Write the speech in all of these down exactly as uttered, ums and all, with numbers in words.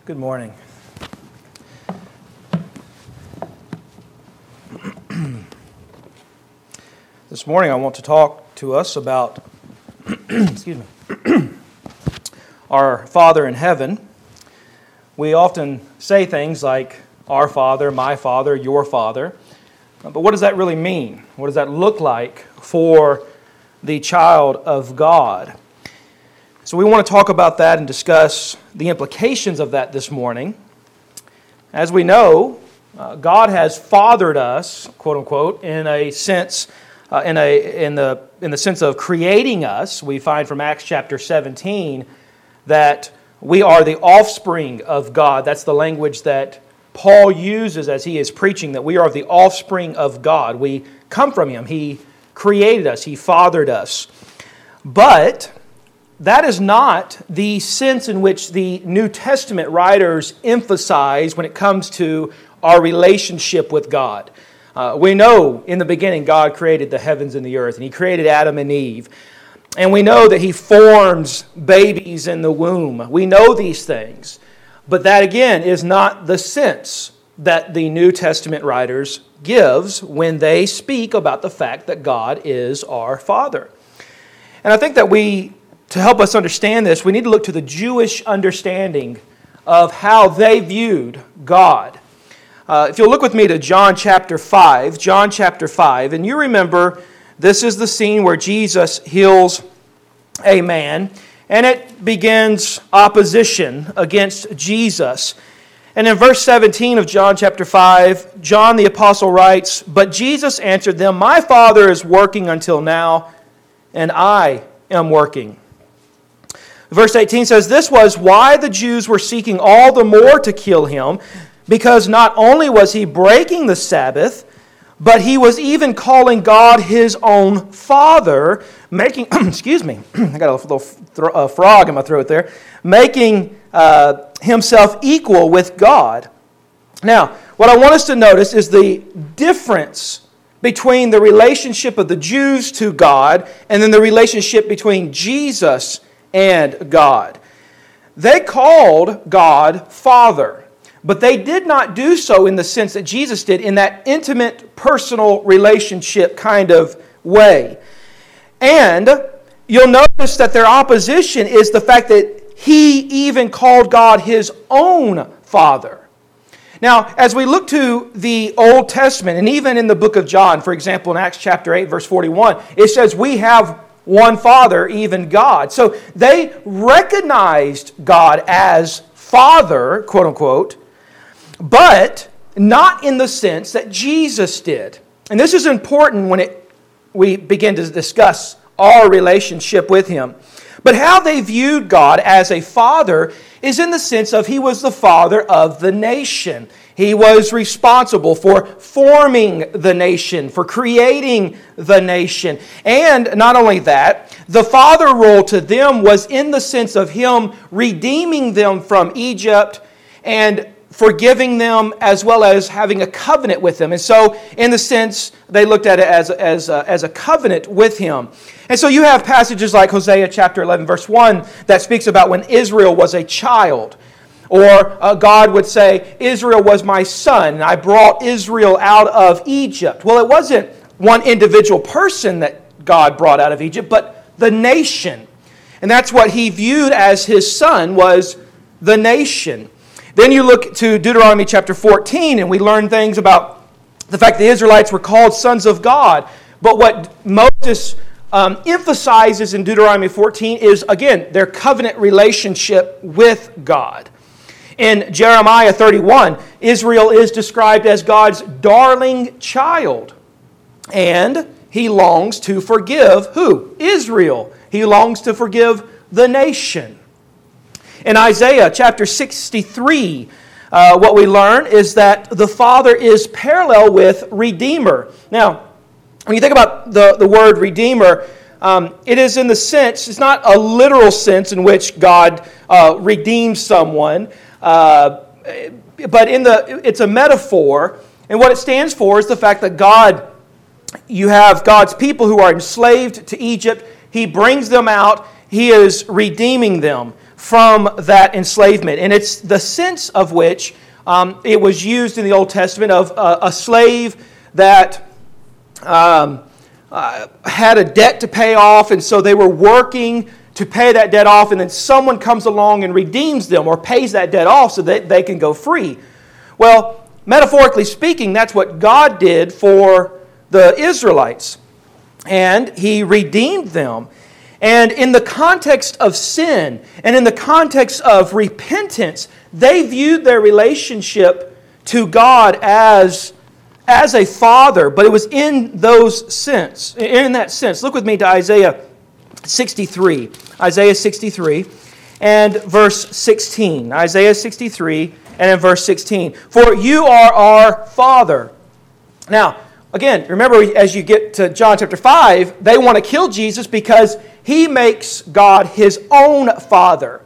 Good morning. This morning I want to talk to us about excuse me, our Father in heaven. We often say things like, our Father, my Father, your Father. But what does that really mean? What does that look like for the child of God? So we want to talk about that and discuss the implications of that this morning. As we know, uh, God has fathered us, quote unquote, in a sense, uh, in a in the in the sense of creating us. We find from Acts chapter seventeen that we are the offspring of God. That's the language that Paul uses as he is preaching, that we are the offspring of God. We come from Him. He created us. He fathered us. But that is not the sense in which the New Testament writers emphasize when it comes to our relationship with God. Uh, we know in the beginning God created the heavens and the earth, and He created Adam and Eve. And we know that He forms babies in the womb. We know these things. But that again is not the sense that the New Testament writers gives when they speak about the fact that God is our Father. And I think that we To help us understand this, we need to look to the Jewish understanding of how they viewed God. Uh, if you'll look with me to John chapter five, John chapter five, and you remember this is the scene where Jesus heals a man, and it begins opposition against Jesus. And in verse seventeen of John chapter five, John the apostle writes, "But Jesus answered them, 'My Father is working until now, and I am working.'" Verse eighteen says, "This was why the Jews were seeking all the more to kill Him, because not only was He breaking the Sabbath, but He was even calling God His own Father, making," excuse me, I got a little th- a frog in my throat there, making uh, Himself equal with God. Now, what I want us to notice is the difference between the relationship of the Jews to God and then the relationship between Jesus and God. They called God Father, but they did not do so in the sense that Jesus did, in that intimate, personal relationship kind of way. And you'll notice that their opposition is the fact that He even called God His own Father. Now, as we look to the Old Testament, and even in the book of John, for example, in Acts chapter eight, verse forty-one, it says, "We have one Father, even God." So they recognized God as Father, quote unquote, but not in the sense that Jesus did. And this is important when it, we begin to discuss our relationship with Him. But how they viewed God as a Father is in the sense of He was the Father of the nation. He was responsible for forming the nation, for creating the nation. And not only that, the Father role to them was in the sense of Him redeeming them from Egypt and forgiving them, as well as having a covenant with them. And so, in the sense, they looked at it as, as, a, as a covenant with Him. And so you have passages like Hosea chapter eleven, verse one, that speaks about when Israel was a child. Or uh, God would say, "Israel was my son, and I brought Israel out of Egypt." Well, it wasn't one individual person that God brought out of Egypt, but the nation. And that's what He viewed as His son, was the nation. Then you look to Deuteronomy chapter fourteen, and we learn things about the fact the Israelites were called sons of God. But what Moses um, emphasizes in Deuteronomy fourteen is, again, their covenant relationship with God. In Jeremiah thirty-one, Israel is described as God's darling child. And He longs to forgive who? Israel. He longs to forgive the nation. In Isaiah chapter sixty-three, uh, what we learn is that the Father is parallel with Redeemer. Now, when you think about the, the word Redeemer, um, it is in the sense, it's not a literal sense in which God uh, redeems someone, uh, but in the it's a metaphor. And what it stands for is the fact that God, you have God's people who are enslaved to Egypt. He brings them out. He is redeeming them from that enslavement. And it's the sense of which um, it was used in the Old Testament of uh, a slave that um, uh, had a debt to pay off, and so they were working to pay that debt off, and then someone comes along and redeems them or pays that debt off so that they can go free. Well, metaphorically speaking, that's what God did for the Israelites. And He redeemed them. And in the context of sin and in the context of repentance, they viewed their relationship to God as, as a father, but it was in those sense, in that sense. Look with me to Isaiah sixty-three. Isaiah sixty-three and verse sixteen. Isaiah sixty-three and in verse sixteen. For you are our Father. Now, again, remember as you get to John chapter five, they want to kill Jesus because He makes God His own Father.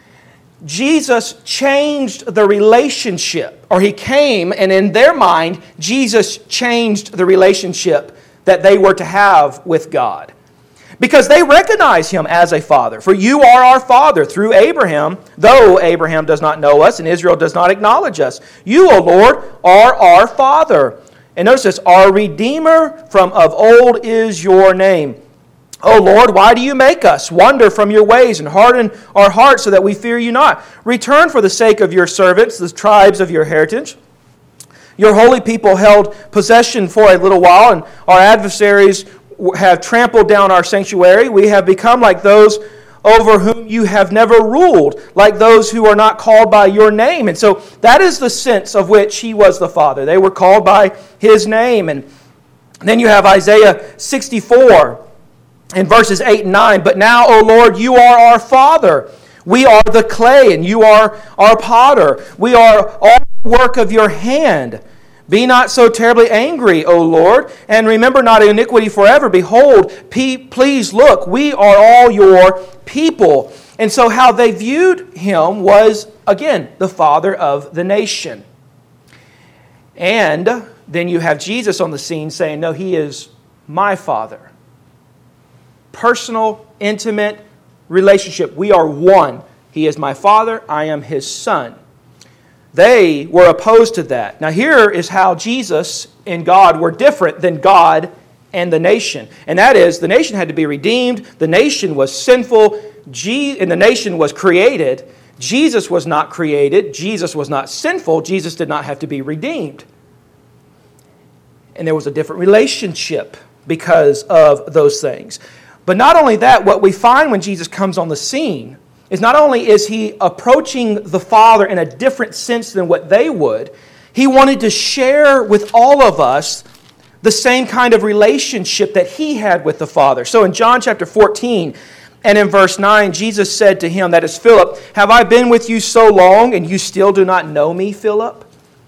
Jesus changed the relationship, or He came, and in their mind, Jesus changed the relationship that they were to have with God. Because they recognize Him as a Father. For you are our Father through Abraham, though Abraham does not know us and Israel does not acknowledge us. You, O Lord, are our Father. And notice this, our Redeemer from of old is your name. O Lord, why do you make us wander from your ways and harden our hearts so that we fear you not? Return for the sake of your servants, the tribes of your heritage. Your holy people held possession for a little while, and our adversaries have trampled down our sanctuary. We have become like those over whom you have never ruled, like those who are not called by your name. And so that is the sense of which He was the Father. They were called by His name. And then you have Isaiah sixty-four in verses eight and nine. But now, O Lord, you are our Father. We are the clay, and you are our potter. We are all the work of your hand. Be not so terribly angry, O Lord, and remember not iniquity forever. Behold, please look, we are all your people. And so how they viewed Him was, again, the Father of the nation. And then you have Jesus on the scene saying, no, He is my Father. Personal, intimate relationship. We are one. He is my Father, I am His Son. They were opposed to that. Now here is how Jesus and God were different than God and the nation. And that is, the nation had to be redeemed. The nation was sinful. And the nation was created. Jesus was not created. Jesus was not sinful. Jesus did not have to be redeemed. And there was a different relationship because of those things. But not only that, what we find when Jesus comes on the scene is not only is He approaching the Father in a different sense than what they would, He wanted to share with all of us the same kind of relationship that He had with the Father. So in John chapter fourteen and in verse nine, Jesus said to him, that is Philip, have I been with you so long and you still do not know me, Philip?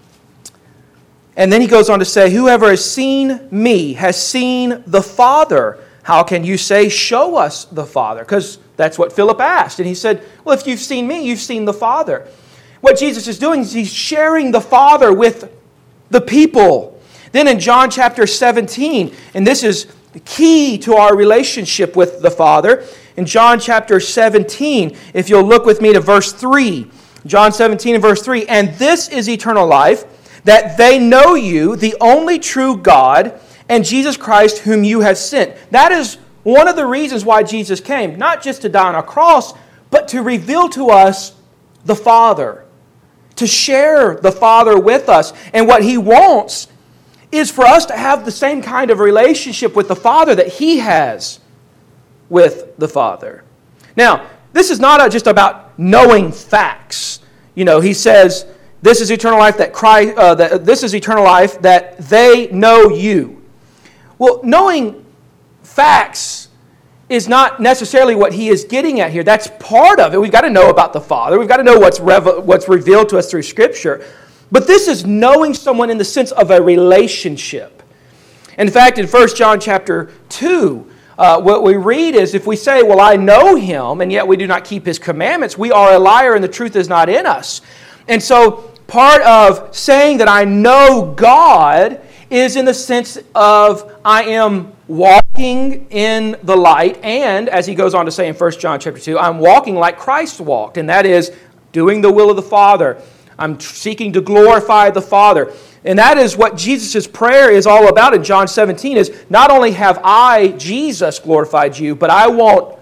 And then He goes on to say, whoever has seen me has seen the Father. How can you say, show us the Father? Because that's what Philip asked. And he said, well, if you've seen me, you've seen the Father. What Jesus is doing is He's sharing the Father with the people. Then in John chapter seventeen, and this is key to our relationship with the Father, in John chapter seventeen, if you'll look with me to verse three, John seventeen and verse three, and this is eternal life, that they know you, the only true God, and Jesus Christ whom you have sent. That is one of the reasons why Jesus came, not just to die on a cross, but to reveal to us the Father, to share the Father with us. And what He wants is for us to have the same kind of relationship with the Father that He has with the Father. Now, this is not just about knowing facts. You know, He says, this is eternal life that Christ, uh, that this is eternal life that they know you. Well, knowing facts is not necessarily what He is getting at here. That's part of it. We've got to know about the Father. We've got to know what's rev- what's revealed to us through Scripture. But this is knowing someone in the sense of a relationship. In fact, in First John chapter two, uh, what we read is if we say, well, I know Him, and yet we do not keep His commandments, we are a liar and the truth is not in us. And so part of saying that I know God is in the sense of I am walking walking in the light, and as he goes on to say in First John chapter two, I'm walking like Christ walked, and that is doing the will of the Father. I'm seeking to glorify the Father. And that is what Jesus' prayer is all about in John seventeen, is not only have I, Jesus, glorified you, but I want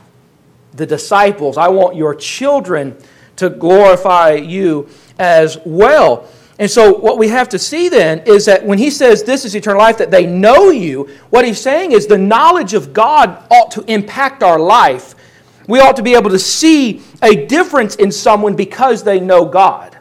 the disciples, I want your children to glorify you as well. And so what we have to see then is that when he says this is eternal life, that they know you, what he's saying is the knowledge of God ought to impact our life. We ought to be able to see a difference in someone because they know God.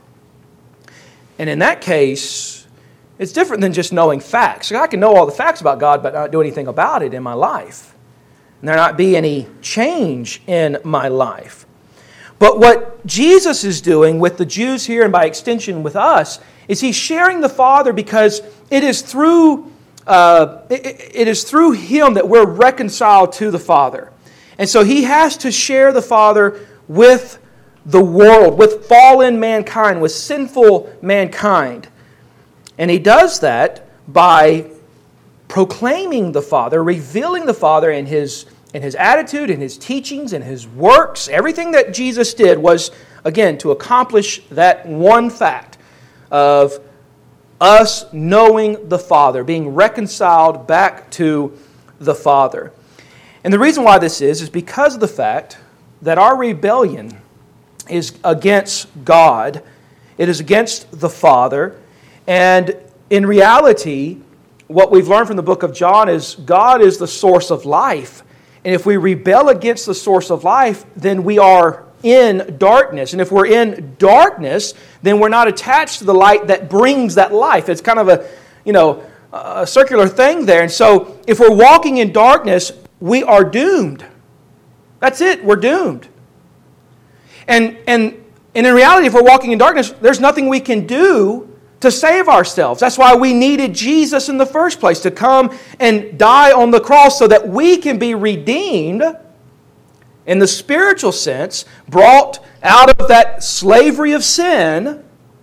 And in that case, it's different than just knowing facts. I can know all the facts about God but not do anything about it in my life. And there not be any change in my life. But what Jesus is doing with the Jews here and by extension with us is He's sharing the Father because it is through uh, it, it is through Him that we're reconciled to the Father. And so He has to share the Father with the world, with fallen mankind, with sinful mankind. And He does that by proclaiming the Father, revealing the Father in His in His attitude, in His teachings, in His works. Everything that Jesus did was, again, to accomplish that one fact of us knowing the Father, being reconciled back to the Father. And the reason why this is, is because of the fact that our rebellion is against God. It is against the Father. And in reality, what we've learned from the book of John is God is the source of life. And if we rebel against the source of life, then we are in darkness. And if we're in darkness, then we're not attached to the light that brings that life. It's kind of a, you know, a circular thing there. And so if we're walking in darkness, we are doomed. That's it. We're doomed. And, and, and in reality, if we're walking in darkness, there's nothing we can do to save ourselves. That's why we needed Jesus in the first place, to come and die on the cross so that we can be redeemed in the spiritual sense, brought out of that slavery of sin,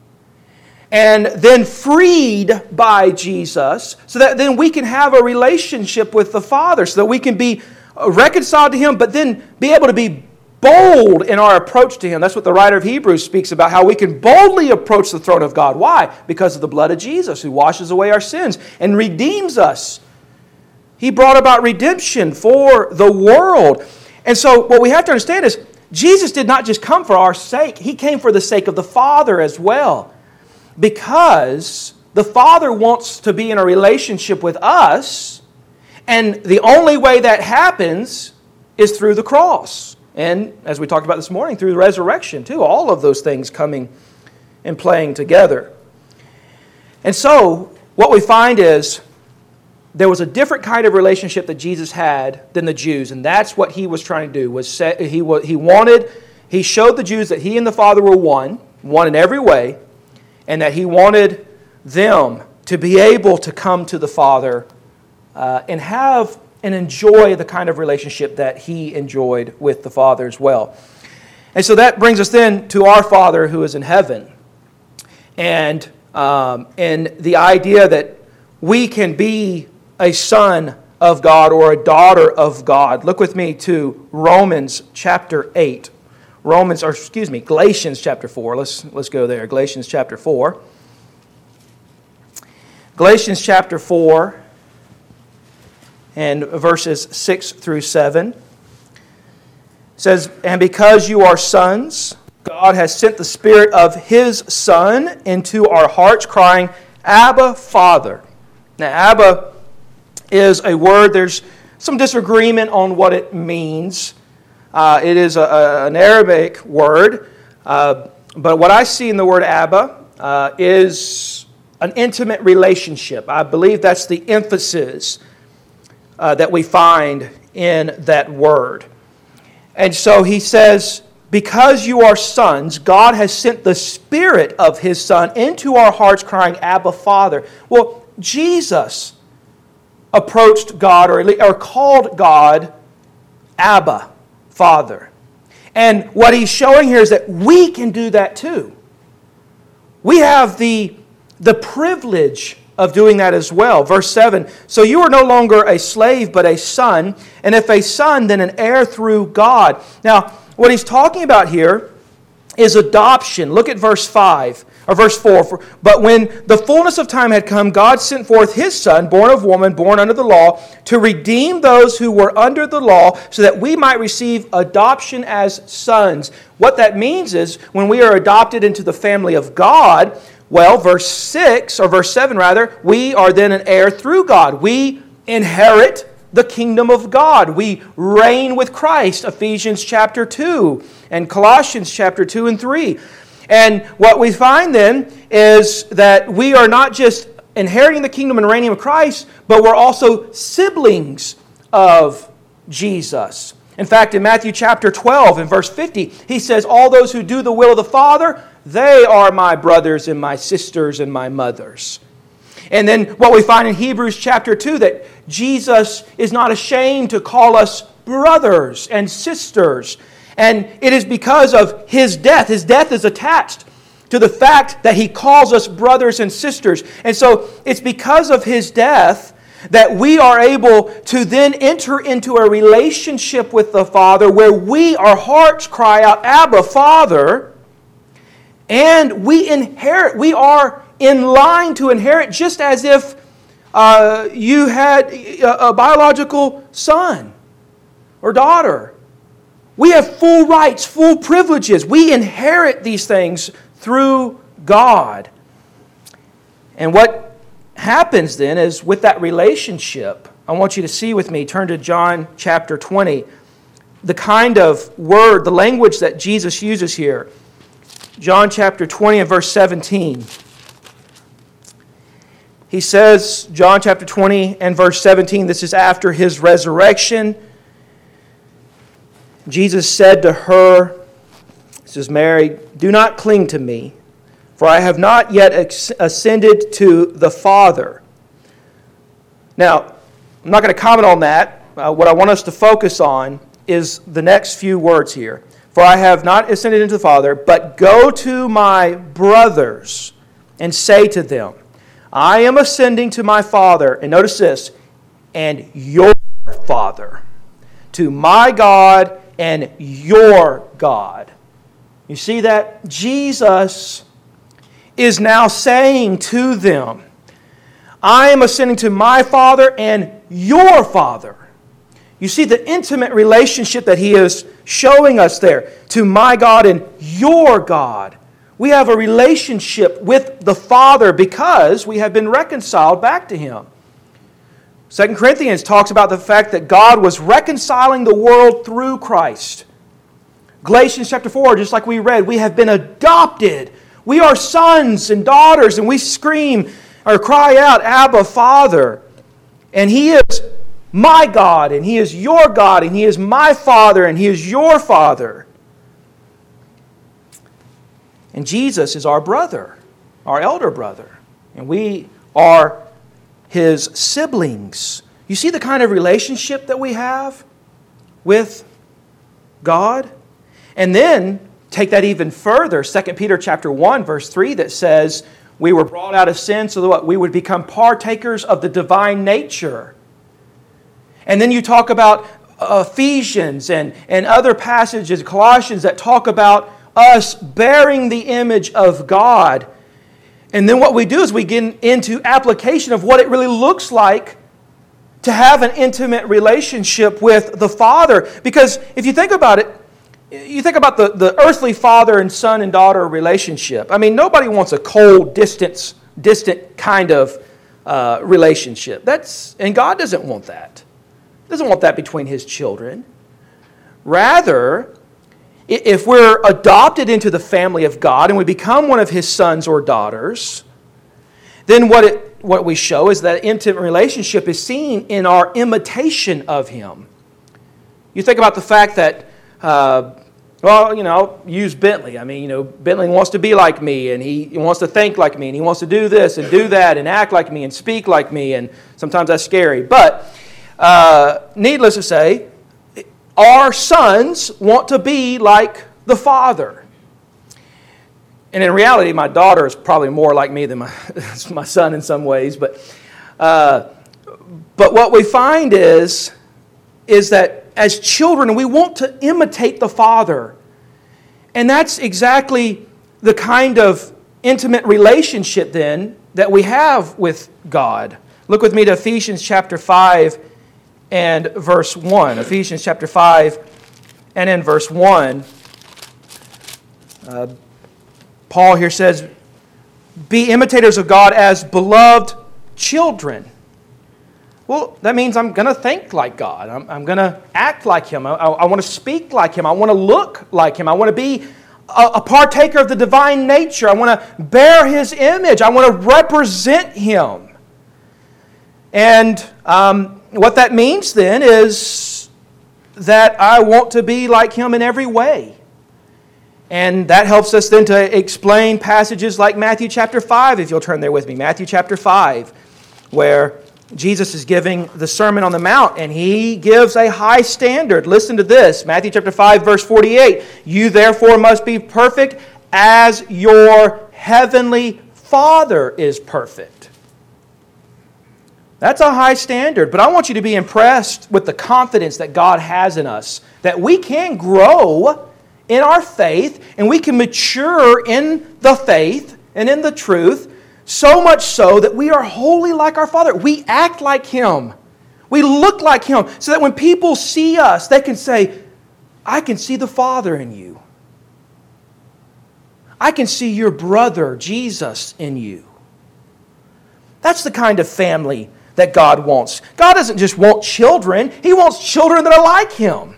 and then freed by Jesus, so that then we can have a relationship with the Father, so that we can be reconciled to Him, but then be able to be bold in our approach to Him. That's what the writer of Hebrews speaks about, how we can boldly approach the throne of God. Why? Because of the blood of Jesus, who washes away our sins and redeems us. He brought about redemption for the world. And so what we have to understand is Jesus did not just come for our sake. He came for the sake of the Father as well. Because the Father wants to be in a relationship with us, and the only way that happens is through the cross. And as we talked about this morning, through the resurrection too. All of those things coming and playing together. And so what we find is there was a different kind of relationship that Jesus had than the Jews. And that's what He was trying to do. Was say, he, he wanted, He showed the Jews that He and the Father were one, one in every way, and that He wanted them to be able to come to the Father uh, and have and enjoy the kind of relationship that He enjoyed with the Father as well. And so that brings us then to our Father who is in heaven. And, um, and the idea that we can be a son of God or a daughter of God. Look with me to Romans chapter eight. Romans, or excuse me, Galatians chapter four. Let's, let's go there. Galatians chapter four. Galatians chapter four. And verses six through seven. It says, "And because you are sons, God has sent the Spirit of His Son into our hearts, crying, Abba, Father." Now, Abba is a word, there's some disagreement on what it means. Uh, it is a, a, an Arabic word, uh, but what I see in the word Abba uh, is an intimate relationship. I believe that's the emphasis Uh, that we find in that word. And so he says, because you are sons, God has sent the Spirit of His Son into our hearts, crying, Abba, Father. Well, Jesus approached God, or, or called God Abba, Father. And what he's showing here is that we can do that too. We have the, the privilege of doing that as well. Verse seven, so you are no longer a slave, but a son, and if a son, then an heir through God. Now, what he's talking about here is adoption. Look at verse five, or verse four. But when the fullness of time had come, God sent forth His Son, born of woman, born under the law, to redeem those who were under the law, so that we might receive adoption as sons. What that means is, when we are adopted into the family of God, well, verse six, or verse seven rather, we are then an heir through God. We inherit the kingdom of God. We reign with Christ, Ephesians chapter two and Colossians chapter two and three. And what we find then is that we are not just inheriting the kingdom and reigning with Christ, but we're also siblings of Jesus. In fact, in Matthew chapter twelve and verse fifty, He says, all those who do the will of the Father, they are my brothers and my sisters and my mothers. And then what we find in Hebrews chapter two, that Jesus is not ashamed to call us brothers and sisters. And it is because of His death. His death is attached to the fact that He calls us brothers and sisters. And so it's because of His death that we are able to then enter into a relationship with the Father where we, our hearts cry out, Abba, Father, and we inherit. We are in line to inherit, just as if uh, you had a, a biological son or daughter. We have full rights, full privileges. We inherit these things through God. And what happens then is, with that relationship, I want you to see with me, turn to John chapter twenty, the kind of word, the language that Jesus uses here. John chapter twenty and verse seventeen. He says, John chapter twenty and verse seventeen, this is after His resurrection. Jesus said to her, this is Mary, do not cling to me, for I have not yet ascended to the Father. Now, I'm not going to comment on that. Uh, what I want us to focus on is the next few words here. For I have not ascended into the Father, but go to my brothers and say to them, I am ascending to my Father, and notice this, and your Father, to my God and your God. You see that? Jesus is now saying to them, I am ascending to my Father and your Father. You see the intimate relationship that He is showing us there, to my God and your God. We have a relationship with the Father because we have been reconciled back to Him. Second Corinthians talks about the fact that God was reconciling the world through Christ. Galatians chapter four, just like we read, we have been adopted. We are sons and daughters, and we scream or cry out, Abba, Father. And He is my God, and He is your God, and He is my Father, and He is your Father. And Jesus is our brother, our elder brother. And we are His siblings. You see the kind of relationship that we have with God? And then take that even further, Second Peter chapter one, verse three, that says, we were brought out of sin so that what? We would become partakers of the divine nature. And then you talk about Ephesians and, and other passages, Colossians, that talk about us bearing the image of God. And then what we do is we get into application of what it really looks like to have an intimate relationship with the Father. Because if you think about it, you think about the, the earthly father and son and daughter relationship. I mean, nobody wants a cold, distant, distant kind of uh, relationship. That's, and God doesn't want that. He doesn't want that between His children. Rather, if we're adopted into the family of God and we become one of His sons or daughters, then what it, what we show is that intimate relationship is seen in our imitation of Him. You think about the fact that, uh, well, you know, I'll use Bentley. I mean, you know, Bentley wants to be like me, and he, he wants to think like me, and he wants to do this and do that and act like me and speak like me, and sometimes that's scary. But uh, needless to say, our sons want to be like the Father. and in reality, my daughter is probably more like me than my, my son in some ways. But, uh, but what we find is, is that as children, we want to imitate the Father. And that's exactly the kind of intimate relationship then that we have with God. Look with me to Ephesians chapter five and verse one. Ephesians chapter five and in verse one. Uh, Paul here says, be imitators of God as beloved children. Well, that means I'm going to think like God. I'm, I'm going to act like Him. I, I, I want to speak like Him. I want to look like Him. I want to be a, a partaker of the divine nature. I want to bear His image. I want to represent Him. And um, what that means then is that I want to be like Him in every way. And that helps us then to explain passages like Matthew chapter five, if you'll turn there with me. Matthew chapter five, where Jesus is giving the Sermon on the Mount, and He gives a high standard. Listen to this, Matthew chapter five, verse forty-eight. You therefore must be perfect as your heavenly Father is perfect. That's a high standard, but I want you to be impressed with the confidence that God has in us, that we can grow in our faith, and we can mature in the faith and in the truth, so much so that we are wholly like our Father. We act like Him. We look like Him, so that when people see us, they can say, I can see the Father in you. I can see your brother, Jesus, in you. That's the kind of family that God wants. God doesn't just want children. He wants children that are like Him.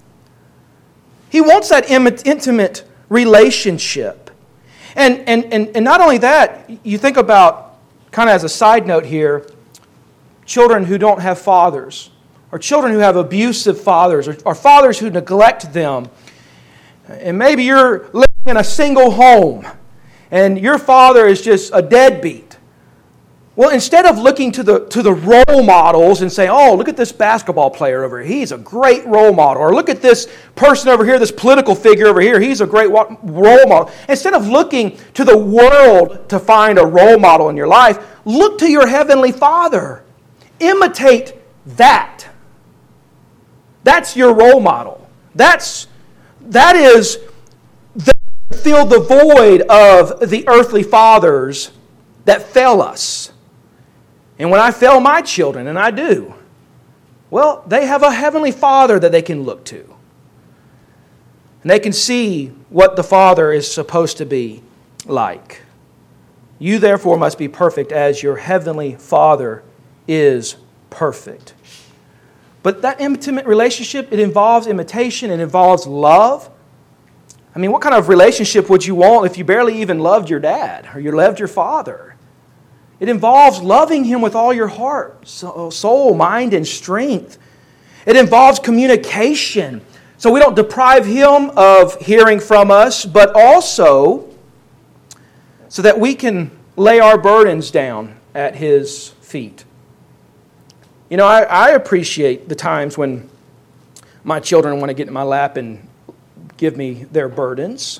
He wants that intimate relationship. And, and, and, and not only that, you think about, kind of as a side note here, children who don't have fathers, or children who have abusive fathers, or, or fathers who neglect them. And maybe you're living in a single home, and your father is just a deadbeat. Well, instead of looking to the, to the role models and saying, oh, look at this basketball player over here. He's a great role model. Or look at this person over here, this political figure over here. He's a great role model. Instead of looking to the world to find a role model in your life, look to your Heavenly Father. Imitate that. That's your role model. That's, that is the, fill the void of the earthly fathers that fail us. And when I fail my children, and I do, well, they have a Heavenly Father that they can look to. And they can see what the Father is supposed to be like. You therefore must be perfect as your Heavenly Father is perfect. But that intimate relationship, it involves imitation, it involves love. I mean, what kind of relationship would you want if you barely even loved your dad or you loved your father? It involves loving Him with all your heart, soul, mind, and strength. It involves communication, so we don't deprive Him of hearing from us, but also so that we can lay our burdens down at His feet. You know, I, I appreciate the times when my children want to get in my lap and give me their burdens.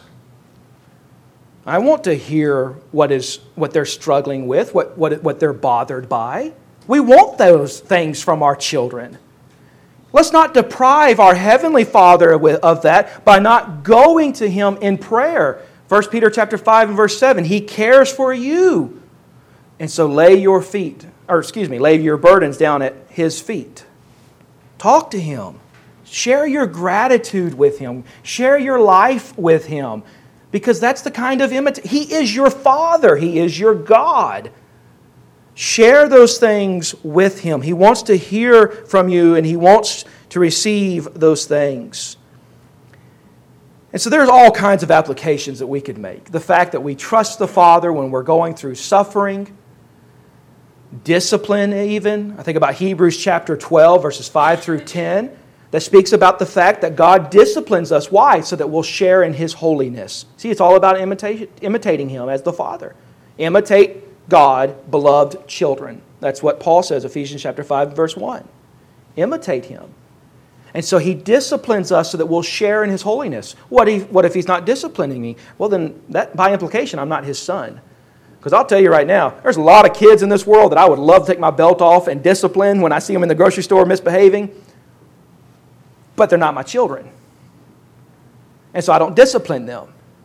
I want to hear what is what they're struggling with, what, what, what they're bothered by. We want those things from our children. Let's not deprive our Heavenly Father of that by not going to Him in prayer. First Peter chapter five and verse seven, He cares for you. And so lay your feet, or excuse me, lay your burdens down at His feet. Talk to Him. Share your gratitude with Him. Share your life with Him. Because that's the kind of imitation. He is your Father. He is your God. Share those things with Him. He wants to hear from you, and He wants to receive those things. And so there's all kinds of applications that we could make. The fact that we trust the Father when we're going through suffering, discipline even. I think about Hebrews chapter twelve, verses five through ten. That speaks about the fact that God disciplines us. Why? So that we'll share in His holiness. See, it's all about imitation, imitating Him as the Father. Imitate God, beloved children. That's what Paul says, Ephesians chapter five, verse one. Imitate Him. And so He disciplines us so that we'll share in His holiness. What if, what if He's not disciplining me? Well, then, that by implication, I'm not His son. Because I'll tell you right now, there's a lot of kids in this world that I would love to take my belt off and discipline when I see them in the grocery store misbehaving. But they're not my children. And so I don't discipline them.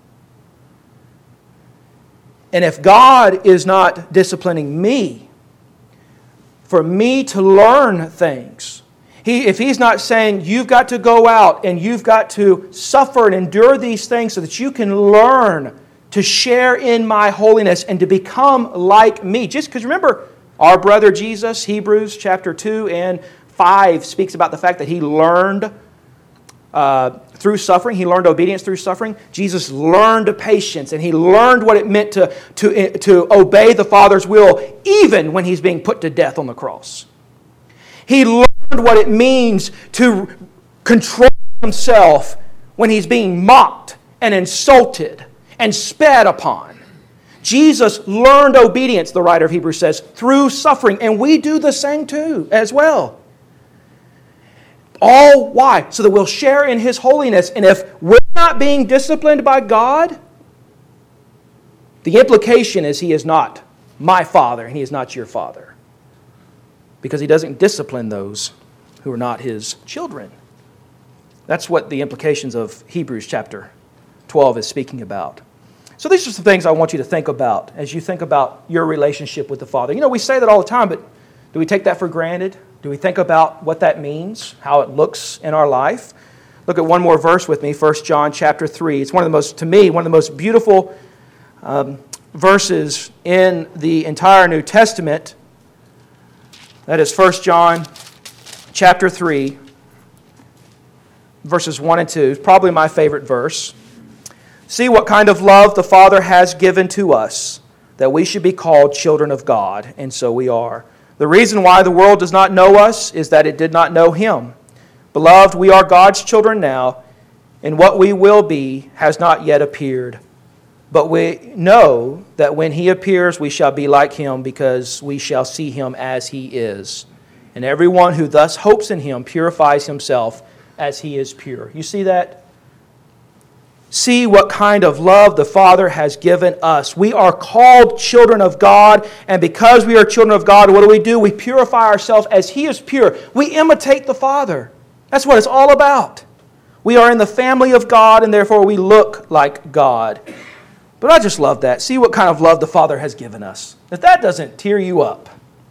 And if God is not disciplining me, for me to learn things, He, if He's not saying, you've got to go out and you've got to suffer and endure these things so that you can learn to share in my holiness and to become like me. Just because remember, our brother Jesus, Hebrews chapter two and five speaks about the fact that He learned uh, through suffering. He learned obedience through suffering. Jesus learned patience, and He learned what it meant to, to, to obey the Father's will even when He's being put to death on the cross. He learned what it means to control Himself when He's being mocked and insulted and spat upon. Jesus learned obedience, the writer of Hebrews says, through suffering. And we do the same too, as well. All why? So that we'll share in His holiness. And if we're not being disciplined by God, the implication is He is not my Father and He is not your Father. Because He doesn't discipline those who are not His children. That's what the implications of Hebrews chapter twelve is speaking about. So these are some things I want you to think about as you think about your relationship with the Father. You know, we say that all the time, but do we take that for granted? Do we think about what that means, how it looks in our life? Look at one more verse with me, First John chapter three. It's one of the most, to me, one of the most beautiful um, verses in the entire New Testament. That is First John chapter three, verses one and two. It's probably my favorite verse. See what kind of love the Father has given to us, that we should be called children of God, and so we are. The reason why the world does not know us is that it did not know Him. Beloved, we are God's children now, and what we will be has not yet appeared. But we know that when He appears, we shall be like Him, because we shall see Him as He is. And everyone who thus hopes in Him purifies himself as He is pure. You see that? See what kind of love the Father has given us. We are called children of God, and because we are children of God, what do we do? We purify ourselves as He is pure. We imitate the Father. That's what it's all about. We are in the family of God, and therefore we look like God. But I just love that. See what kind of love the Father has given us. If that doesn't tear you up,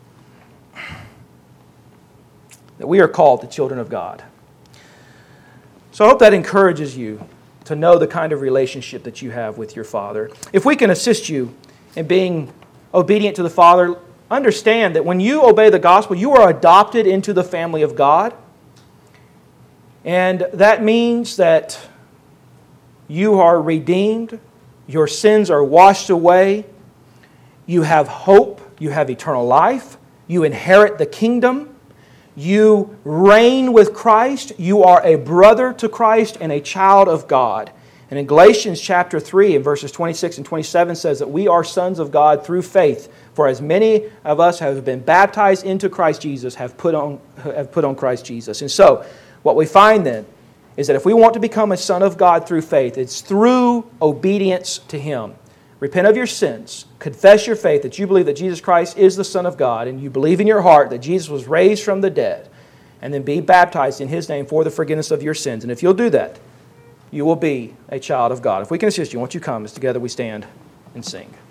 that we are called the children of God. So I hope that encourages you to know the kind of relationship that you have with your Father. If we can assist you in being obedient to the Father, understand that when you obey the gospel, you are adopted into the family of God. And that means that you are redeemed, your sins are washed away, you have hope, you have eternal life, you inherit the kingdom, you reign with Christ. You are a brother to Christ and a child of God. And in Galatians chapter three, in verses twenty-six and twenty-seven, says that we are sons of God through faith. For as many of us have been baptized into Christ Jesus have put on, have put on Christ Jesus. And so, what we find then is that if we want to become a son of God through faith, it's through obedience to Him. Repent of your sins. Confess your faith that you believe that Jesus Christ is the Son of God, and you believe in your heart that Jesus was raised from the dead, and then be baptized in His name for the forgiveness of your sins. And if you'll do that, you will be a child of God. If we can assist you, won't you come as together we stand and sing.